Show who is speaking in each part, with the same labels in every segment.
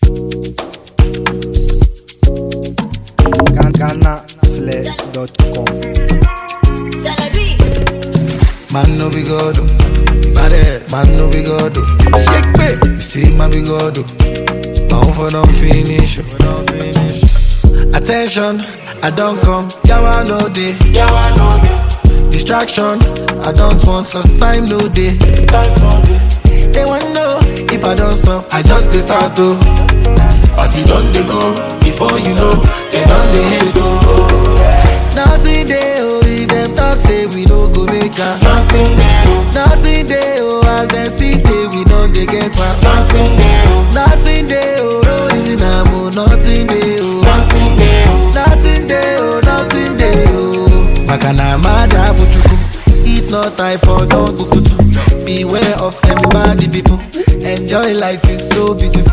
Speaker 1: GhanaFlair.com.
Speaker 2: Man no be God, man no be God. Shake me, you see my big God. My own for don't finish. Attention, I don't come. Yawa no day. Distraction, I don't want. Cause time no day. They wanna know if I don't stop. I just dey start to. As you don't they go, before you know, they don't they hate go. Nothing they oh, if them talk say we no go make her. Nothing they oh, as them see say we don't they get back. Nothing they oh, no reason I'm oh, nothing they oh. Nothing they oh. Makana mada bujuku, if not I for don't bukutu. Beware of them bad people, enjoy life is so beautiful.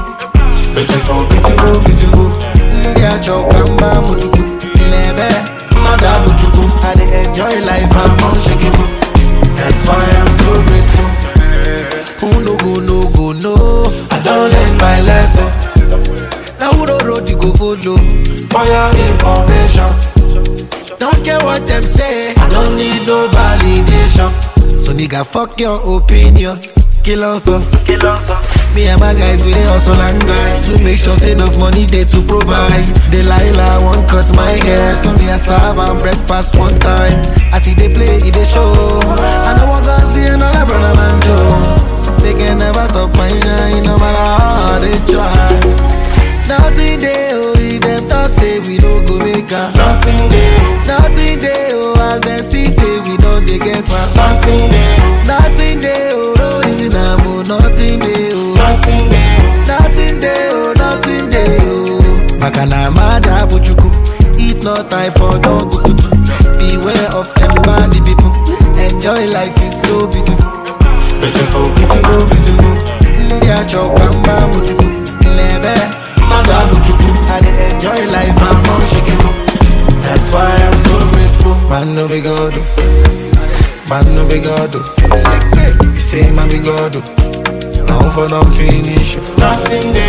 Speaker 2: Beautiful. Yeah, chokamba bujuku, nebe mada bujuku. I dey enjoy life, I'm unshakable. That's why I'm so grateful. Who no go, no. I don't learn my lesson. Now who the road you go follow? For your information. Don't care what them say, I don't need no validation. So nigga, fuck your opinion. Kill us up. Me and my guys, we dey hustle and grind to make sure say enough money they to provide. Delilah won't cut my hair, so me I serve and breakfast one time. I see they play, they show. I know what God see another brother man Joe. They can never stop my shine, no matter how they try. Nothing they oh, if them talk say we no go make her. Nothing they oh, as them see say we don't they get back. Nothing they oh, no reason I'm oh, nothing they oh. Nothing they oh. Makana mada bujuku, if not I for don't bukutu. Beware of them bad people, enjoy life is so beautiful. Beautiful. Yeah, chokamba bujuku, nebe mada bujuku. I dey enjoy life, I'm unshakable. That's why I'm so grateful. Man no be God, you say man be God. Now for don't finish. Nothing there.